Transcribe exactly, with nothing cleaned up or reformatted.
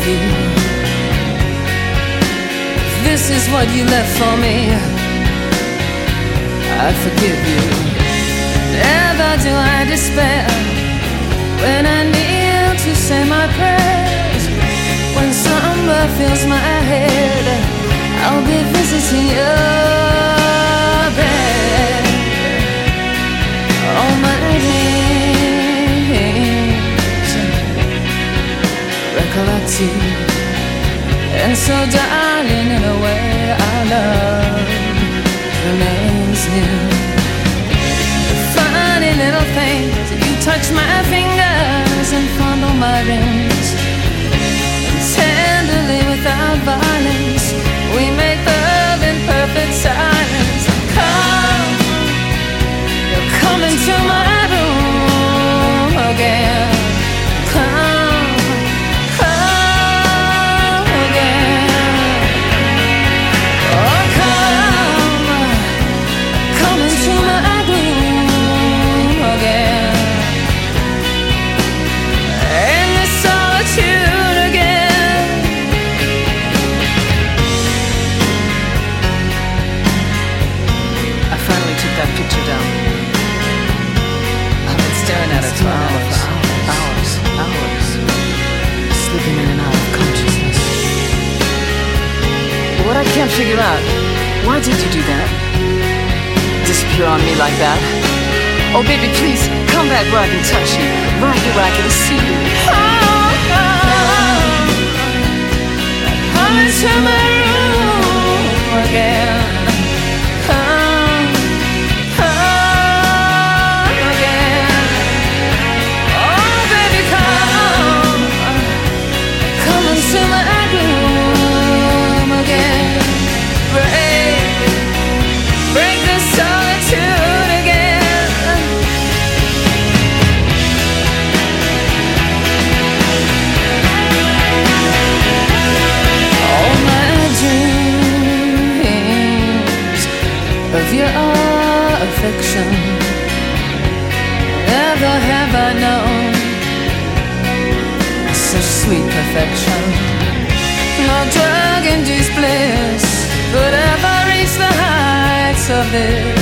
you. If this is what you left for me, I forgive you. Never do I despair when I kneel to say my prayers. When slumber fills my head, I'll be visiting your bed. All my dreams recollect you. And so darling, in a way, our love remains new. The funny little things, you touch my fingers and fondle my rings, and tenderly without violence we make love in perfect silence. Come, you're coming to my room again. Come, come again. Oh, come, come into my room again. In this solitude again. I finally took that picture down. I've been staring at it for hours, hours, hours, slipping in and out of consciousness. What I can't figure out, why did you do that? Disappear on me like that? Oh baby, please, come back where I can touch you, right here where I can see you. Come into my room again. Come, come again. Oh baby, come, come into my room again. Break, break the solitude again. All my dreams of your affection, never have I known such sweet perfection. No drug-induced bliss could ever reach the heights of this.